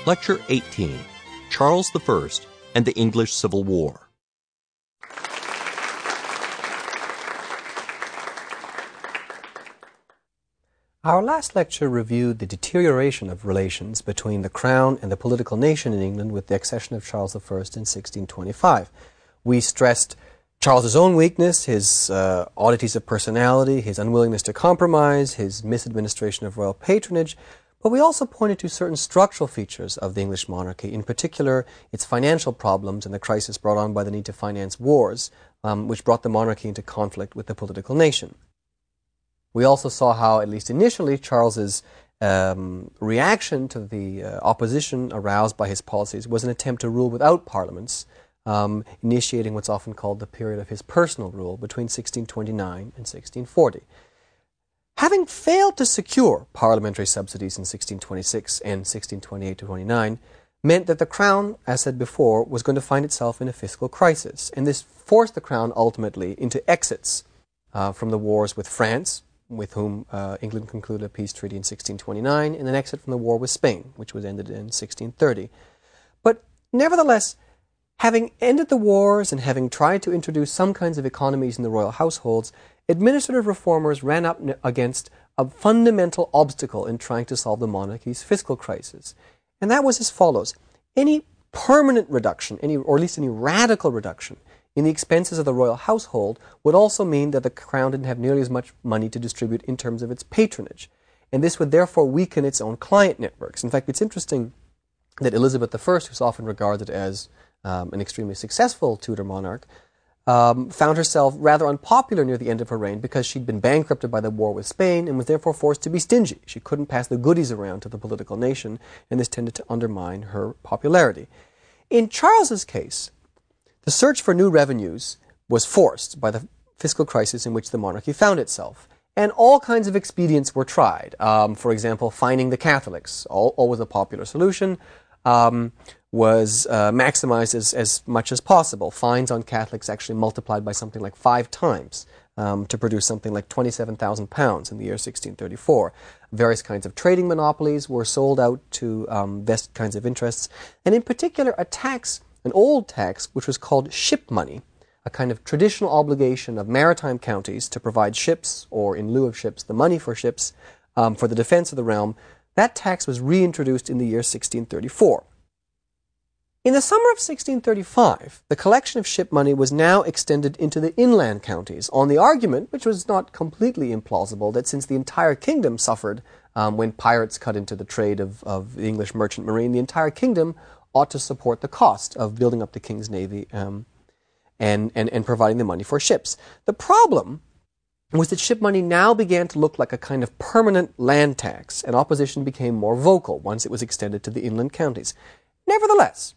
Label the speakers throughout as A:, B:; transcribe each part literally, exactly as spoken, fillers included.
A: Lecture eighteen, Charles the First and the English Civil War.
B: Our last lecture reviewed the deterioration of relations between the Crown and the political nation in England with the accession of Charles the First in sixteen twenty-five. We stressed Charles's own weakness, his uh, oddities of personality, his unwillingness to compromise, his misadministration of royal patronage, but we also pointed to certain structural features of the English monarchy, in particular its financial problems and the crisis brought on by the need to finance wars, um, which brought the monarchy into conflict with the political nation. We also saw how, at least initially, Charles's um, reaction to the uh, opposition aroused by his policies was an attempt to rule without parliaments, um, initiating what's often called the period of his personal rule between sixteen twenty-nine and sixteen forty. Having failed to secure parliamentary subsidies in sixteen twenty-six and sixteen twenty-eight to twenty-nine meant that the Crown, as said before, was going to find itself in a fiscal crisis, and this forced the Crown ultimately into exits uh, from the wars with France, with whom uh, England concluded a peace treaty in sixteen twenty-nine, and an exit from the war with Spain, which was ended in sixteen thirty. But nevertheless, having ended the wars and having tried to introduce some kinds of economies in the royal households, administrative reformers ran up against a fundamental obstacle in trying to solve the monarchy's fiscal crisis. And that was as follows. Any permanent reduction, any, or at least any radical reduction, in the expenses of the royal household would also mean that the Crown didn't have nearly as much money to distribute in terms of its patronage. And this would therefore weaken its own client networks. In fact, it's interesting that Elizabeth the First, who's often regarded as um, an extremely successful Tudor monarch, um, found herself rather unpopular near the end of her reign because she'd been bankrupted by the war with Spain and was therefore forced to be stingy. She couldn't pass the goodies around to the political nation, and this tended to undermine her popularity. In Charles's case, the search for new revenues was forced by the fiscal crisis in which the monarchy found itself. And all kinds of expedients were tried. Um, for example, fining the Catholics, all, always a popular solution, um, was uh, maximized as, as much as possible. Fines on Catholics actually multiplied by something like five times um, to produce something like twenty-seven thousand pounds in the year sixteen thirty-four. Various kinds of trading monopolies were sold out to um, vested kinds of interests. And in particular, a tax, an old tax, which was called ship money, a kind of traditional obligation of maritime counties to provide ships, or in lieu of ships, the money for ships, um, for the defense of the realm. That tax was reintroduced in the year sixteen thirty-four. In the summer of sixteen thirty-five, the collection of ship money was now extended into the inland counties on the argument, which was not completely implausible, that since the entire kingdom suffered um, when pirates cut into the trade of, of the English merchant marine, the entire kingdom ought to support the cost of building up the king's navy um, and, and, and providing the money for ships. The problem was that ship money now began to look like a kind of permanent land tax, and opposition became more vocal once it was extended to the inland counties. Nevertheless,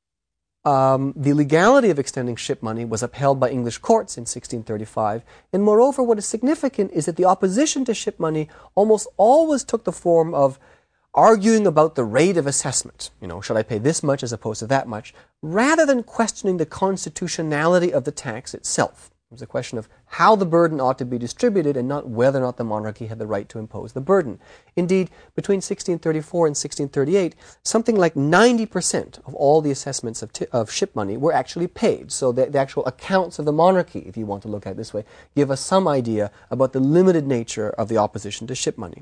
B: um, the legality of extending ship money was upheld by English courts in sixteen thirty-five, and moreover, what is significant is that the opposition to ship money almost always took the form of arguing about the rate of assessment. You know, should I pay this much as opposed to that much, rather than questioning the constitutionality of the tax itself. It was a question of how the burden ought to be distributed and not whether or not the monarchy had the right to impose the burden. Indeed, between sixteen thirty-four and sixteen thirty-eight, something like ninety percent of all the assessments of, t- of ship money were actually paid. So the, the actual accounts of the monarchy, if you want to look at it this way, give us some idea about the limited nature of the opposition to ship money.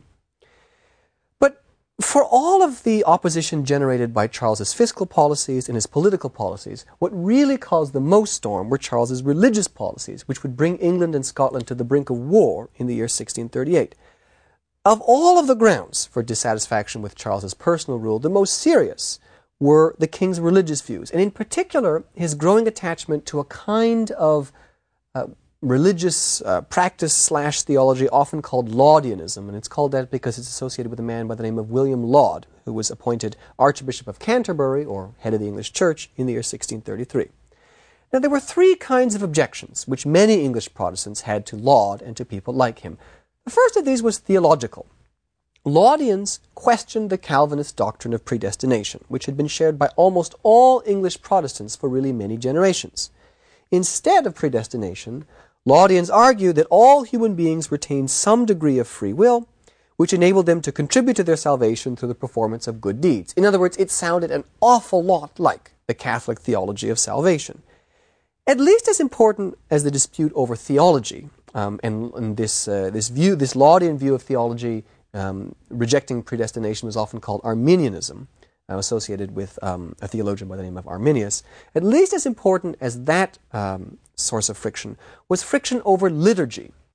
B: But for all of the opposition generated by Charles's fiscal policies and his political policies, what really caused the most storm were Charles's religious policies, which would bring England and Scotland to the brink of war in the year sixteen thirty-eight. Of all of the grounds for dissatisfaction with Charles's personal rule, the most serious were the king's religious views, and in particular, his growing attachment to a kind of uh, religious uh, practice slash theology often called Laudianism, and it's called that because it's associated with a man by the name of William Laud, who was appointed Archbishop of Canterbury, or head of the English Church, in the year sixteen thirty-three. Now, there were three kinds of objections which many English Protestants had to Laud and to people like him. The first of these was theological. Laudians questioned the Calvinist doctrine of predestination, which had been shared by almost all English Protestants for really many generations. Instead of predestination, Laudians argued that all human beings retain some degree of free will, which enabled them to contribute to their salvation through the performance of good deeds. In other words, it sounded an awful lot like the Catholic theology of salvation. At least as important as the dispute over theology, um, and, and this uh, this view, this Laudian view of theology, um, rejecting predestination, was often called Arminianism, uh, associated with um, a theologian by the name of Arminius. At least as important as that um, source of friction was friction over liturgy.